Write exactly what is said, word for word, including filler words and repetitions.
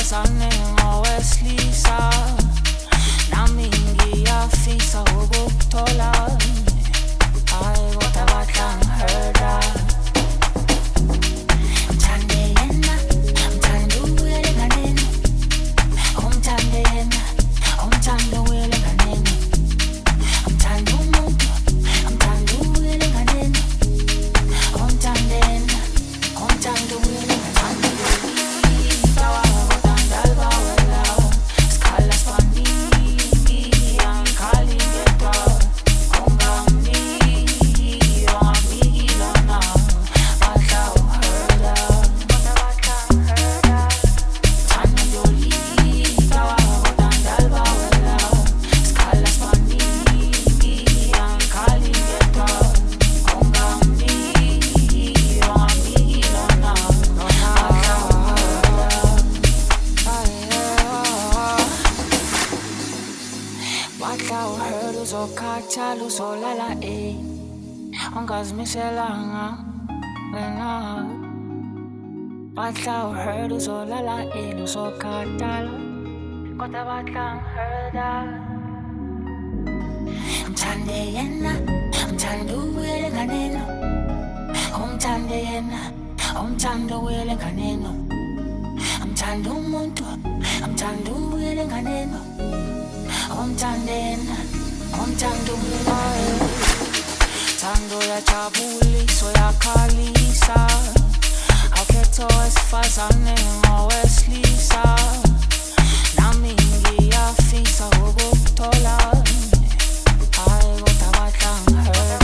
wesifazane ngowesilisa, nami ngiyafisa ukukuthola. Hayi kodwa bahlangihurta. Ngithande yena, ngithanda ubuyele nganeni. Umthande yena, umthanda ubuyele nganeni. Ngithanda umuntu, ngithanda ubuyele nganeni. Umthande yena, umthanda ubuyele nganeni. Uzokhathala uzolala eh, ungazimiselanga wena. Batla uhurt uzolala eh, uzokhathala kodwa bahlangihurta. Ngithande yena, ngithanda ubuyele nganeni. Umthande yena, umthanda ubuyele nganeni. Ngithanda umuntu, ngithanda ubuyele nganeni. Umthande yena, umthanda ubuyele. Thando yajabulisa uyakhalisa, awukhetha owesifazane ngowesilisa, nami ngiyafisa ukukuthola. Hayi kodwa bahlangihurta.